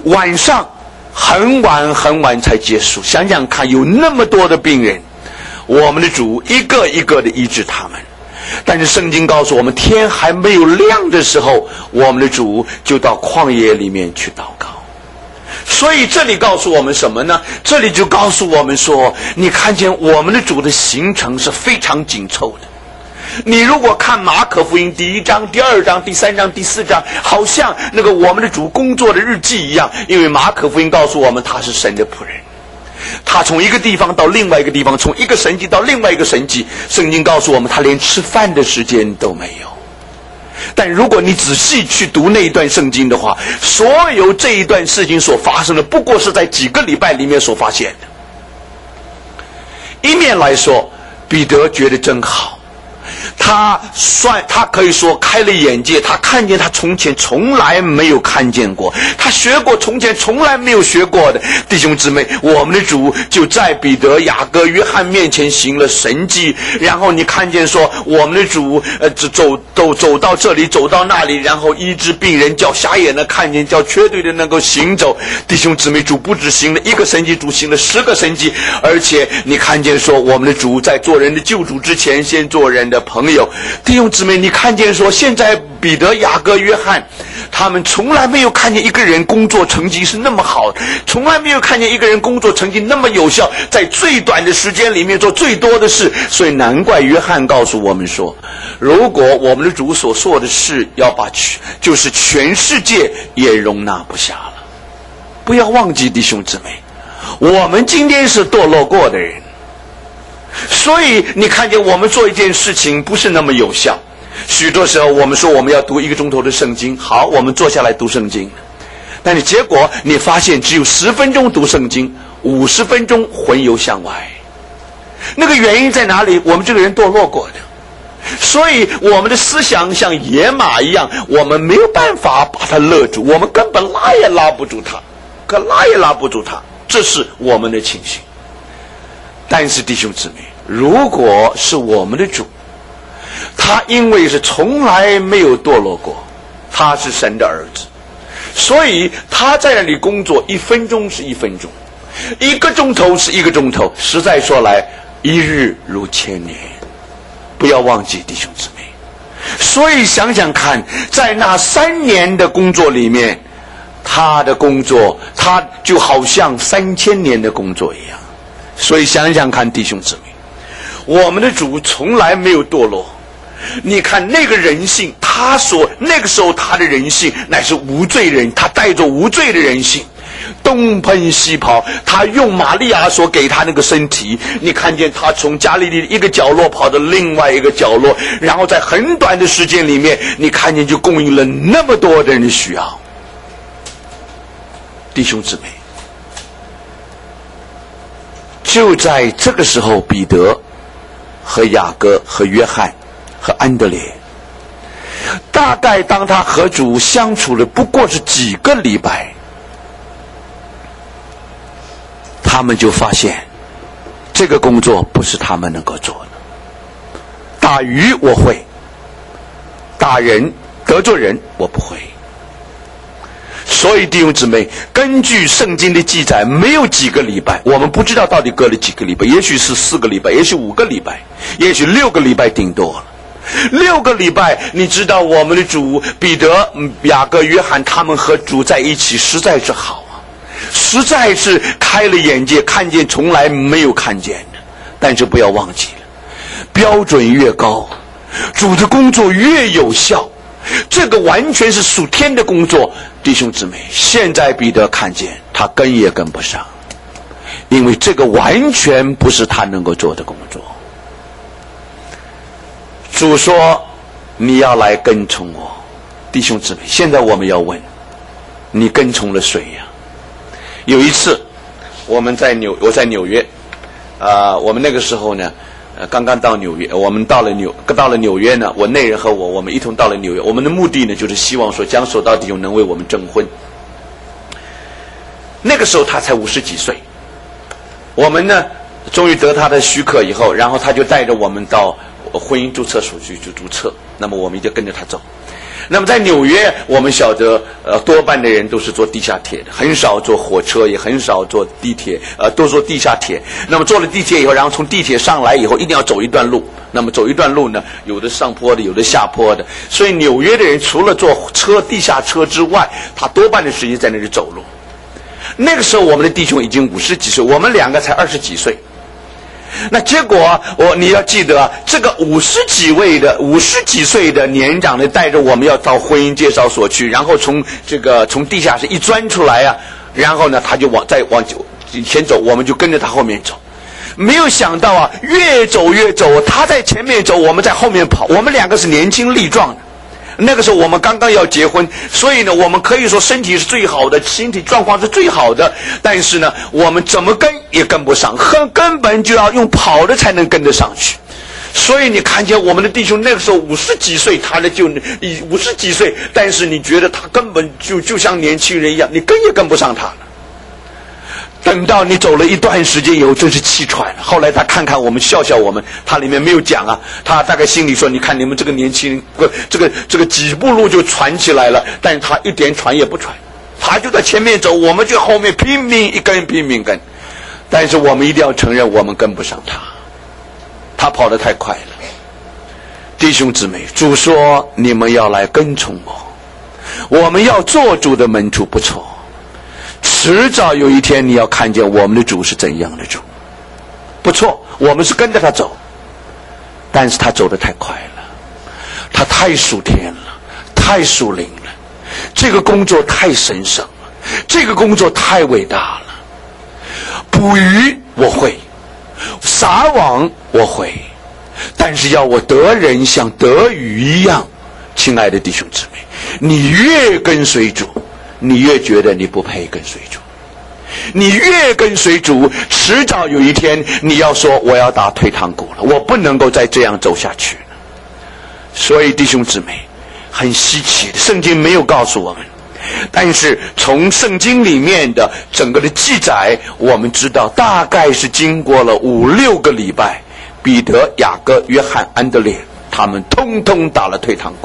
晚上很晚很晚才结束。想想看，有那么多的病人，我们的主一个一个的医治他们。但是圣经告诉我们，天还没有亮的时候，我们的主就到旷野里面去祷告。所以这里告诉我们什么呢？这里就告诉我们说，你看见我们的主的行程是非常紧凑的。你如果看马可福音第1章、第2章、第3章、第4章，好像那个我们的主工作的日记一样，因为马可福音告诉我们他是神的仆人，他从一个地方到另外一个地方，从一个神迹到另外一个神迹。圣经告诉我们他连吃饭的时间都没有。但如果你仔细去读那一段圣经的话，所有这一段事情所发生的不过是在几个礼拜里面所发现的。一面来说，彼得觉得真好，他可以说开了眼界，他看见他从前从来没有看见过，他学过从前从来没有学过的。弟兄姊妹，我们的主就在彼得、雅各、约翰面前行了神迹，然后你看见说我们的主走到这里走到那里，然后医治病人，叫瞎眼的看见，叫瘸腿的能够行走。弟兄姊妹，主不只行了一个神迹，主行了10个神迹。而且你看见说我们的主在做人的救主之前先做人的朋友。弟兄姊妹，你看见说现在彼得、雅各、约翰他们从来没有看见一个人工作成绩是那么好，从来没有看见一个人工作成绩那么有效，在最短的时间里面做最多的事。所以难怪约翰告诉我们说，如果我们的主所做的事要把就是全世界也容纳不下了。不要忘记，弟兄姊妹，我们今天是堕落过的人，所以你看见我们做一件事情不是那么有效。许多时候我们说我们要读1个钟头的圣经，好，我们坐下来读圣经，但是结果你发现只有10分钟读圣经，50分钟魂游向外。那个原因在哪里？我们这个人堕落过的，所以我们的思想像野马一样，我们没有办法把它勒住，我们根本拉也拉不住它，这是我们的情形。但是弟兄姊妹，如果是我们的主，他因为是从来没有堕落过，他是神的儿子，所以他在那里工作1分钟是1分钟，1个钟头是1个钟头，实在说来1日如1000年。不要忘记，弟兄姊妹，所以想想看，在那3年的工作里面，他的工作他就好像3000年的工作一样。所以想想看，弟兄姊妹，我们的主从来没有堕落。你看那个人性，那个时候他的人性乃是无罪人，他带着无罪的人性，东奔西跑，他用玛利亚所给他那个身体，你看见他从加利利一个角落跑到另外一个角落，然后在很短的时间里面，你看见就供应了那么多的人的需要。弟兄姊妹，就在这个时候，彼得和雅各和约翰和安德烈，大概当他和主相处了不过是几个礼拜，他们就发现这个工作不是他们能够做的。打鱼我会，打人得罪人我不会。所以弟兄姊妹，根据圣经的记载，没有几个礼拜，我们不知道到底隔了几个礼拜，也许是4个礼拜，也许5个礼拜，也许6个礼拜顶多了。6个礼拜，你知道我们的主彼得、雅各、约翰他们和主在一起实在是好啊，实在是开了眼界，看见从来没有看见的。但是不要忘记了，标准越高，主的工作越有效，这个完全是属天的工作。弟兄姊妹，现在彼得看见他跟也跟不上，因为这个完全不是他能够做的工作。主说你要来跟从我。弟兄姊妹，现在我们要问，你跟从了谁呀？有一次我在纽约我们那个时候呢刚刚到纽约，我们到了纽约呢，我内人和我们一同到了纽约。我们的目的呢，就是希望说江守道弟兄能为我们证婚。那个时候他才50几岁，我们呢终于得他的许可以后，然后他就带着我们到婚姻注册所去注册，那么我们就跟着他走。 那么在纽约，我们晓得，多半的人都是坐地下铁的，很少坐火车，也很少坐地铁，都坐地下铁。那么坐了地铁以后，然后从地铁上来以后，一定要走一段路。那么走一段路呢，有的上坡的，有的下坡的。所以纽约的人除了坐车、地下车之外，他多半的时间在那里走路。那个时候，我们的弟兄已经50几岁，我们两个才20几岁。那结果你要记得，这个50几岁的年长的带着我们要到婚姻介绍所去，然后从地下室一钻出来啊，然后呢他就往前走，我们就跟着他后面走。没有想到啊，越走，他在前面走，我们在后面跑。我们两个是年轻力壮的，那个时候我们刚刚要结婚，所以呢，我们可以说身体是最好的，身体状况是最好的。但是呢，我们怎么跟也跟不上，根本就要用跑的才能跟得上去。所以你看见我们的弟兄那个时候50几岁，他的就50几岁，但是你觉得他根本就像年轻人一样，你跟也跟不上他了。等到你走了一段时间以后，真是气喘了。后来他看看我们，笑笑我们，他里面没有讲啊，他大概心里说：你看你们这个年轻人，这个几步路就喘起来了，但是他一点喘也不喘，他就在前面走，我们就后面拼命跟。但是我们一定要承认，我们跟不上他跑得太快了。弟兄姊妹，主说你们要来跟从我们要做主的门徒，不错。迟早有一天你要看见我们的主是怎样的主，不错，我们是跟着他走，但是他走得太快了，他太属天了，太属灵了，这个工作太神圣了，这个工作太伟大了。捕鱼我会，撒网我会，但是要我得人像得鱼一样，亲爱的弟兄姊妹，你越跟随主，你越觉得你不配跟随主，你越跟随主，迟早有一天你要说我要打退堂鼓了，我不能够再这样走下去了。所以弟兄姊妹，很稀奇的，圣经没有告诉我们，但是从圣经里面的整个的记载，我们知道大概是经过了5-6个礼拜，彼得、雅各、约翰、安德烈他们通通打了退堂鼓，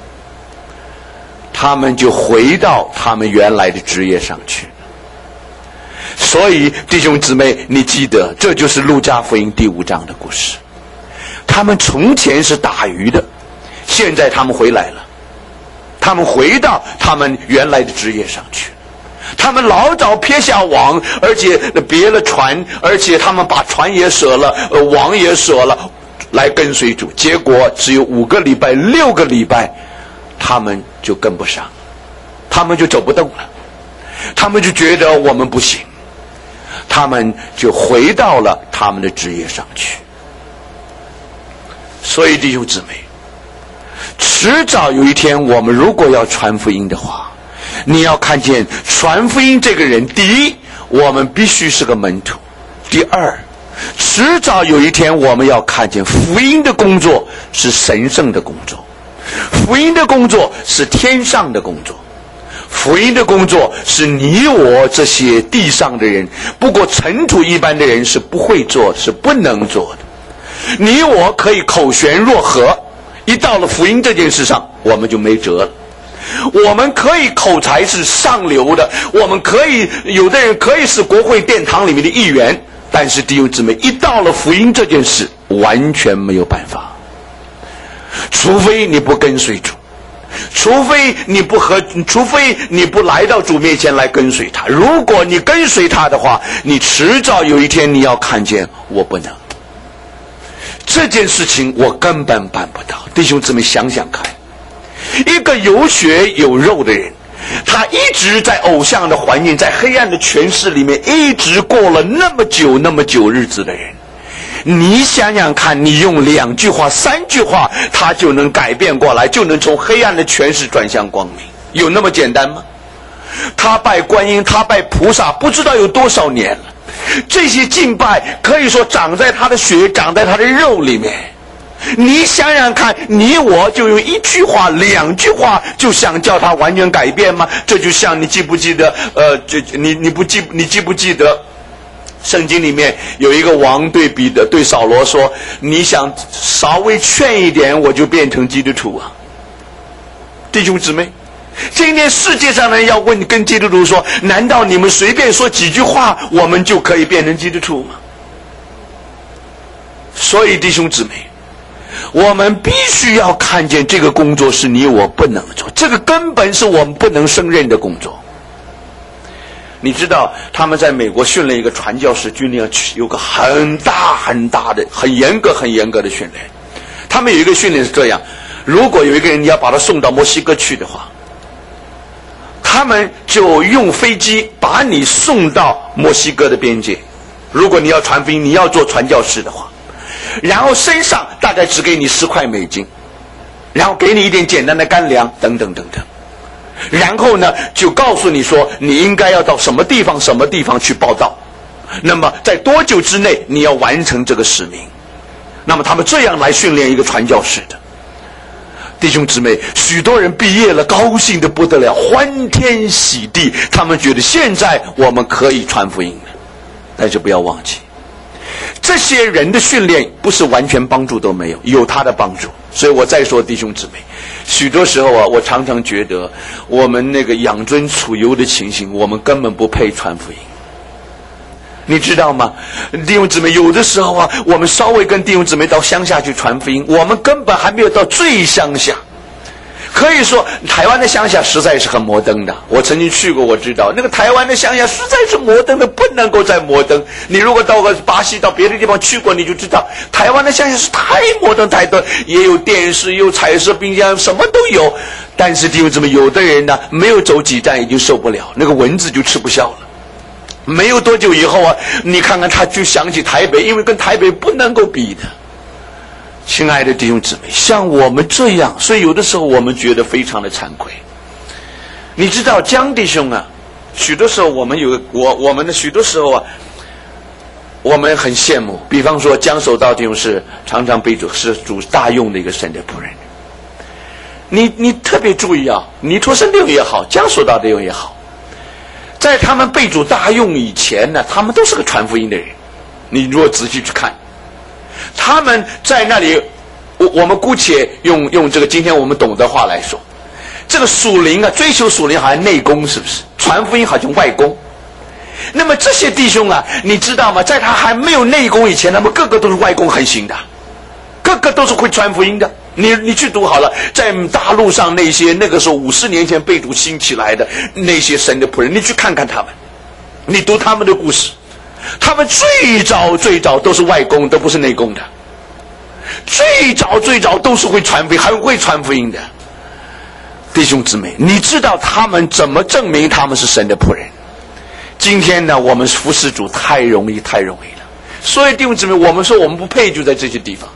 他们就回到他们原来的职业上去。所以弟兄姊妹，你记得，这就是路加福音第5章的故事。他们从前是打鱼的，现在他们回来了，他们回到他们原来的职业上去。他们老早撇下网，而且别了船，而且他们把船也舍了，网也舍了，来跟随主。结果只有5个礼拜、6个礼拜，他们就跟不上，他们就走不动了，他们就觉得我们不行，他们就回到了他们的职业上去。所以弟兄姊妹，迟早有一天，我们如果要传福音的话，你要看见传福音这个人，第一，我们必须是个门徒；第二，迟早有一天我们要看见福音的工作是神圣的工作，福音的工作是天上的工作，福音的工作是你我这些地上的人，不过尘土一般的人是不会做的，是不能做的。你我可以口悬若河，一到了福音这件事上，我们就没辙了。我们可以口才是上流的，我们可以，有的人可以是国会殿堂里面的议员，但是弟兄姊妹，一到了福音这件事，完全没有办法。除非你不跟随主，除非你不来到主面前来跟随他。如果你跟随他的话，你迟早有一天你要看见我不能，这件事情我根本办不到。弟兄姊妹想想看，一个有血有肉的人，他一直在偶像的环境，在黑暗的权势里面一直过了那么久日子的人，你想想看，你用2句话3句话，他就能改变过来，就能从黑暗的权势转向光明，有那么简单吗？他拜观音，他拜菩萨，不知道有多少年了，这些敬拜可以说长在他的血，长在他的肉里面。你想想看，你我就用1句话2句话就想叫他完全改变吗？这就像你记不记得你记不记得圣经里面有一个王对扫罗说，你想稍微劝一点我就变成基督徒啊。 弟兄姊妹，今天世界上的人要问跟基督徒说，难道你们随便说几句话我们就可以变成基督徒吗？所以弟兄姊妹，我们必须要看见这个工作是你我不能做，这个根本是我们不能胜任的工作。你知道他们在美国训练一个传教士军练，有个很大很大的很严格的训练。他们有一个训练是这样，如果有一个人你要把他送到墨西哥去的话，他们就用飞机把你送到墨西哥的边界，如果你要传福音，你要做传教士的话，然后身上大概只给你10块美金，然后给你一点简单的干粮等等等等，然后呢就告诉你说你应该要到什么地方去报道，那么在多久之内你要完成这个使命。那么他们这样来训练一个传教士的。弟兄姊妹，许多人毕业了，高兴得不得了，欢天喜地，他们觉得现在我们可以传福音了。但是不要忘记，这些人的训练不是完全帮助都没有，有他的帮助。所以我再说弟兄姊妹，许多时候啊，我常常觉得我们那个养尊处优的情形，我们根本不配传福音。你知道吗？弟兄姊妹，有的时候啊，我们稍微跟弟兄姊妹到乡下去传福音，我们根本还没有到最乡下。可以说台湾的乡下实在是很摩登的，我曾经去过，我知道那个台湾的乡下实在是摩登的不能够再摩登。你如果到个巴西到别的地方去过，你就知道台湾的乡下是太摩登太多，也有电视，有彩色冰箱，什么都有。但是弟兄姊妹，有的人呢没有走几站已经受不了，那个蚊子就吃不消了。没有多久以后啊，你看看他就想起台北，因为跟台北不能够比的。亲爱的弟兄姊妹，像我们这样，所以有的时候我们觉得非常的惭愧。你知道江弟兄啊，许多时候我们我们的许多时候啊，我们很羡慕。比方说江守道弟兄是常常被是主大用的一个神的仆人。你特别注意啊，尼托生弟兄也好，江守道弟兄也好，在他们被主大用以前呢，他们都是个传福音的人。你如果仔细去看，他们在那里，我们姑且用这个今天我们懂的话来说，这个属灵啊，追求属灵好像内功，是不是？传福音好像外功。那么这些弟兄啊，你知道吗？在他还没有内功以前，他们个个都是外功横行的，个个都是会传福音的。你去读好了，在大陆上那些那个时候50年前被主兴起来的那些神的仆人，你去看看他们，你读他们的故事，他们最早都是外功，都不是内功的。最早都是会传福音，还会传福音的。弟兄姊妹，你知道他们怎么证明他们是神的仆人？今天呢，我们服侍主太容易了。所以弟兄姊妹，我们说我们不配，就在这些地方。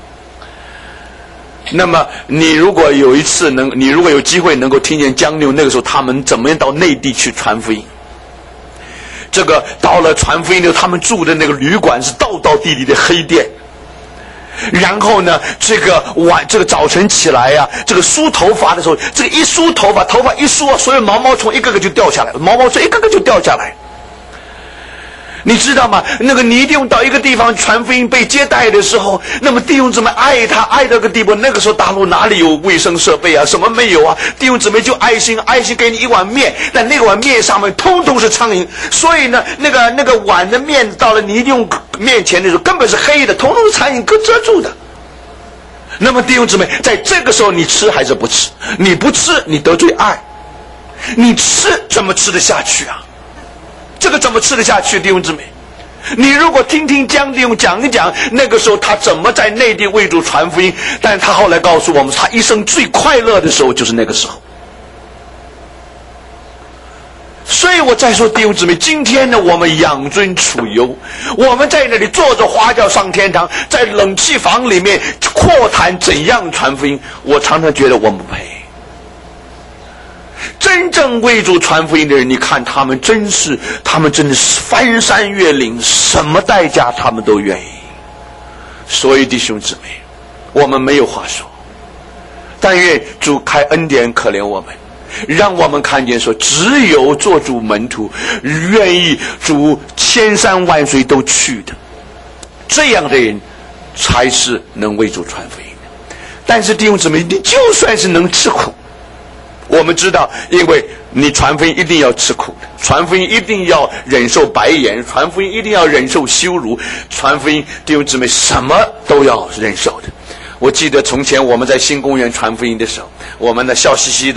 那么你如果有一次你如果有机会能够听见江六那个时候他们怎么样到内地去传福音，这个到了传福音的他们住的那个旅馆是道地的黑店，然后呢这个早晨起来啊，这个梳头发的时候，这个一梳头发一梳啊，所有毛毛虫一个个就掉下来，毛毛虫一个个就掉下来。你知道吗？那个尼弟兄到一个地方传福音被接待的时候，那么弟兄姊妹爱他爱到个地步，那个时候大陆哪里有卫生设备啊，什么没有啊，弟兄姊妹就爱心给你一碗面，但那个碗面上面通通是苍蝇，所以呢那个碗的面到了尼弟兄面前的时候根本是黑的，通通是苍蝇遮住的。那么弟兄姊妹，在这个时候你吃还是不吃？你不吃你得罪爱，你吃怎么吃得下去啊？这个怎么吃得下去？弟兄姊妹，你如果听江弟兄讲一讲那个时候他怎么在内地为主传福音，但是他后来告诉我们，他一生最快乐的时候就是那个时候。所以我再说弟兄姊妹，今天呢我们养尊处优，我们在那里坐着花轿上天堂，在冷气房里面阔谈怎样传福音，我常常觉得我们不配。真正为主传福音的人，你看他们真的是翻山越岭，什么代价他们都愿意。所以弟兄姊妹，我们没有话说，但愿主开恩典可怜我们，让我们看见说，只有做主门徒，愿意主千山万水都去的，这样的人才是能为主传福音的。但是弟兄姊妹，你就算是能吃苦， 我们知道，因为你传福音一定要吃苦的，传福音一定要忍受白眼，传福音一定要忍受羞辱，传福音弟兄姊妹什么都要忍受的。我记得从前我们在新公园传福音的时候，我们呢笑嘻嘻